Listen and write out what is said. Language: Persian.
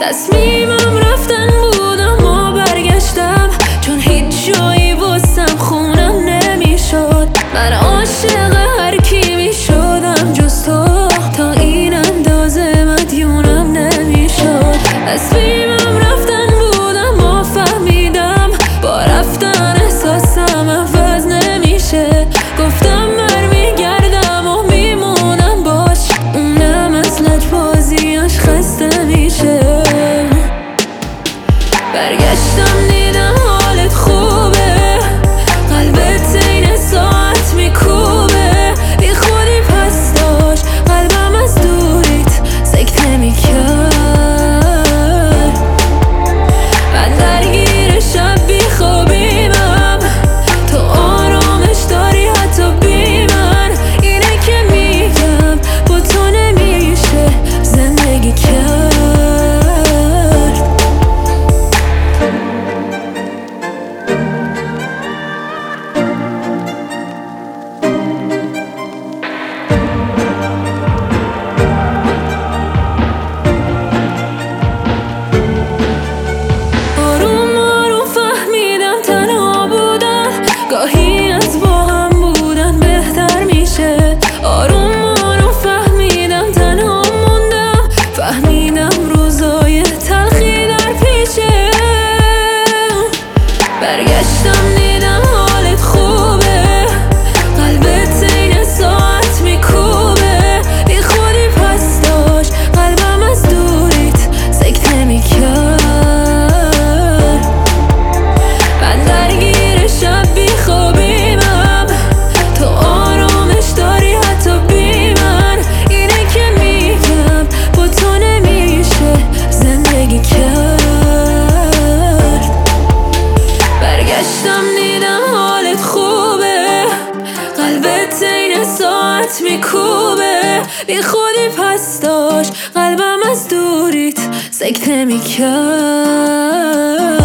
تصمیمم رفتن بود اما برگشتم، چون هیچ جایی واسم خونم نمیشد. من عاشق هر کی میشدم جز تو، تا این اندازه مدیونم نمیشد. تصمیمم رفتن بود اما فهمیدم با رفتن احساسم عوض نمیشه. گفتم برمیگردم و میمونم باش، اونم از لجبازیاش خسته میشه. برگشتم دیدم حالت خوبه، قلبت این ساعت میکوبه. بی خودی پس داشت قلبم از دوریت سکته میکرد. من درگیر شب بی خوابیمم، تو آرامش داری حتی بی من. اینه که میگم با تو نمیشه زندگی کرد. گاهی از با هم بودن بهتر میشه. آروم آروم فهمیدم تنها موندم، فهمیدم روزای تلخی در پیشه. برگشتم دیدم حالت خوبه، قلبت این ساعت میکوبه. بی خودی پس داشت قلبم از دوریت سکته میکرد. من درگیر شب بی خوابیمم، تو آرامش داری حتی بی من. اینه که میگم با تو نمیشه زندگی کرد. برگشتم دیدم حالت خوبه، قلبت این ساعت میکوبه. بی خودی پس داشت قلبم از دوریت سکته میکرد.